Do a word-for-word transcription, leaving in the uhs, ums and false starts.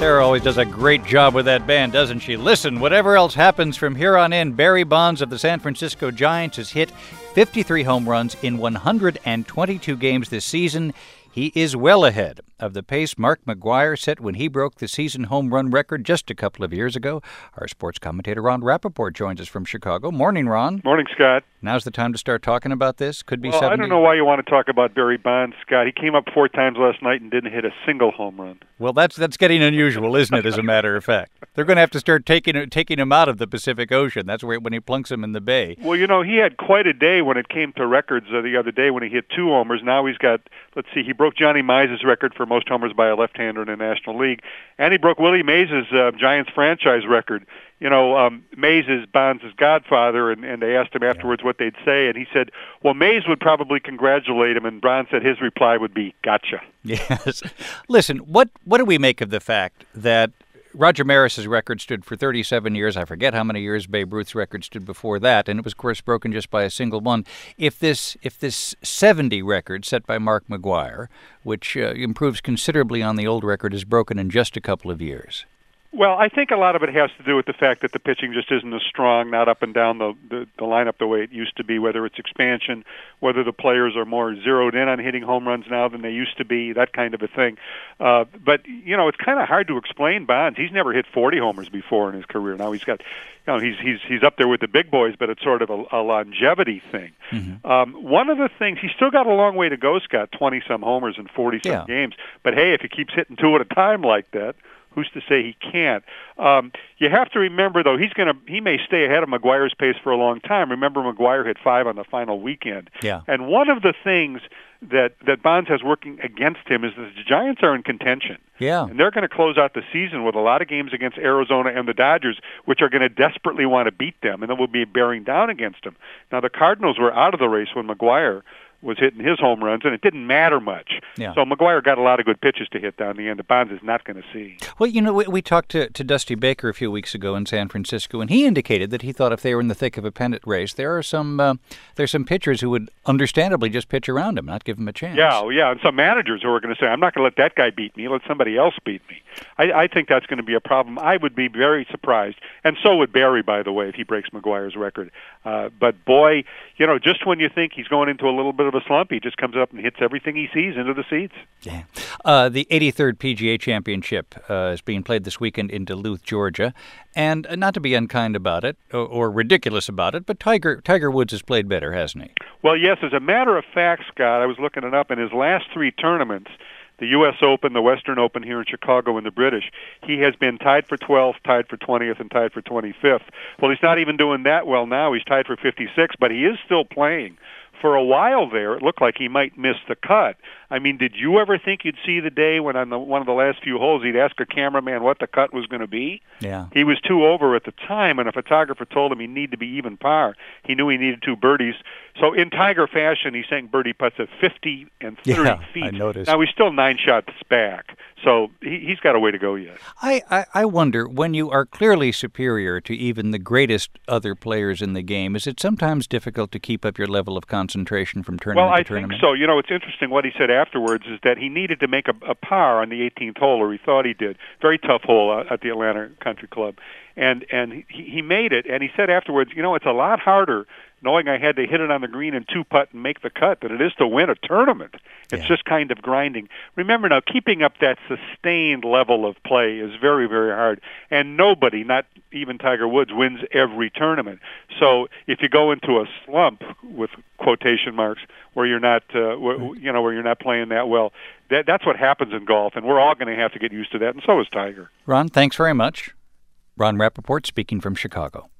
Sarah always does a great job with that band, doesn't she? Listen, whatever else happens from here on in, Barry Bonds of the San Francisco Giants has hit fifty-three home runs in one hundred twenty-two games this season. He is well ahead of the pace Mark McGwire set when he broke the season home run record just a couple of years ago. Our sports commentator Ron Rappaport joins us from Chicago. Morning, Ron. Morning, Scott. Now's the time to start talking about this. Could be well, seventy. I don't know why you want to talk about Barry Bonds, Scott. He came up four times last night and didn't hit a single home run. Well, that's that's getting unusual, isn't it, as a matter of fact? They're going to have to start taking taking him out of the Pacific Ocean. That's where when he plunks him in the bay. Well, you know, he had quite a day when it came to records uh, the other day when he hit two homers. Now he's got, let's see, he broke Johnny Mize's record for most homers by a left-hander in the National League, and he broke Willie Mays' uh, Giants franchise record. You know, um, Mays is Bonds' godfather, and, and they asked him afterwards what they'd say, and he said, well, Mays would probably congratulate him, and Bonds said his reply would be, gotcha. Yes. Listen, what, what do we make of the fact that Roger Maris's record stood for thirty-seven years. I forget how many years Babe Ruth's record stood before that, and it was, of course, broken just by a single one. If this if this seventy record set by Mark McGwire, which uh, improves considerably on the old record, is broken in just a couple of years? Well, I think a lot of it has to do with the fact that the pitching just isn't as strong, not up and down the, the, the lineup the way it used to be, whether it's expansion, whether the players are more zeroed in on hitting home runs now than they used to be, that kind of a thing. Uh, but, you know, it's kind of hard to explain Bonds. He's never hit forty homers before in his career. Now he's got, you know, he's he's he's up there with the big boys, but it's sort of a, a longevity thing. Mm-hmm. Um, one of the things, he's still got a long way to go, Scott, twenty-some homers in forty-some yeah. games. But, hey, if he keeps hitting two at a time like that, who's to say he can't? Um, you have to remember, though, he's going to he may stay ahead of McGwire's pace for a long time. Remember, McGwire hit five on the final weekend. Yeah. And one of the things that, that Bonds has working against him is that the Giants are in contention. Yeah. And they're going to close out the season with a lot of games against Arizona and the Dodgers, which are going to desperately want to beat them, and then we'll be bearing down against them. Now, the Cardinals were out of the race when McGwire was hitting his home runs, and it didn't matter much. Yeah. So McGwire got a lot of good pitches to hit down the end that Bonds is not going to see. Well, you know, we, we talked to, to Dusty Baker a few weeks ago in San Francisco, and he indicated that he thought if they were in the thick of a pennant race, there are some uh, there's some pitchers who would understandably just pitch around him, not give him a chance. Yeah, yeah, and some managers who are going to say, I'm not going to let that guy beat me, let somebody else beat me. I, I think that's going to be a problem. I would be very surprised, and so would Barry, by the way, if he breaks McGwire's record. Uh, but, boy, you know, just when you think he's going into a little bit of a slump, he just comes up and hits everything he sees into the seats. Yeah. Uh, the eighty-third P G A Championship uh, is being played this weekend in Duluth, Georgia. And not to be unkind about it or, or ridiculous about it, but Tiger Tiger Woods has played better, hasn't he? Well, yes, as a matter of fact, Scott, I was looking it up, in his last three tournaments, the U S Open, the Western Open here in Chicago, and the British, he has been tied for twelfth, tied for twentieth, and tied for twenty-fifth. Well, he's not even doing that well now. He's tied for fifty-sixth, but he is still playing. For a while there, it looked like he might miss the cut. I mean, did you ever think you'd see the day when on the, one of the last few holes he'd ask a cameraman what the cut was going to be? Yeah. He was two over at the time, and a photographer told him he needed to be even par. He knew he needed two birdies. So in Tiger fashion, he sank birdie putts at fifty and thirty yeah, feet. I noticed. Now, he's still nine shots back, so he, he's got a way to go yet. I, I, I wonder, when you are clearly superior to even the greatest other players in the game, is it sometimes difficult to keep up your level of concentration from tournament well, to I tournament? Well, I think so. You know, it's interesting what he said afterwards is that he needed to make a, a par on the eighteenth hole, or he thought he did. Very tough hole at the Atlanta Country Club. And and he, he made it, and he said afterwards, you know, it's a lot harder knowing I had to hit it on the green and two-putt and make the cut than it is to win a tournament. It's yeah. just kind of grinding. Remember now, keeping up that sustained level of play is very, very hard. And nobody, not even Tiger Woods, wins every tournament. So if you go into a slump, with quotation marks, where you're not, uh, where, you know, where you're not playing that well, that, that's what happens in golf, and we're all going to have to get used to that, and so is Tiger. Ron, thanks very much. Ron Rappaport speaking from Chicago.